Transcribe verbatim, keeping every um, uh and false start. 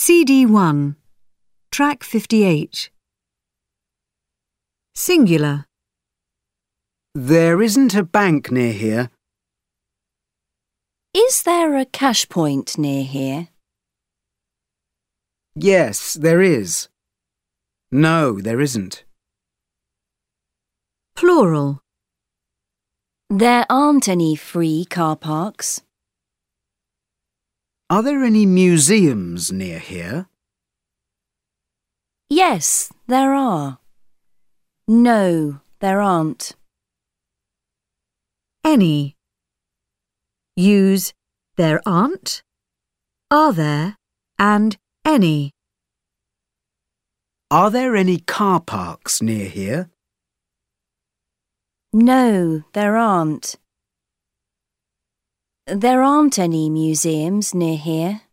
C D one, Track fifty-eight. Singular. There isn't a bank near here. Is there a cash point near here? Yes, there is. No, there isn't. Plural. There aren't any free car parks. Are there any museums near here? Yes, there are. No, there aren't. Any. Use there aren't, are there, and any. Are there any car parks near here? No, there aren't. There aren't any museums near here.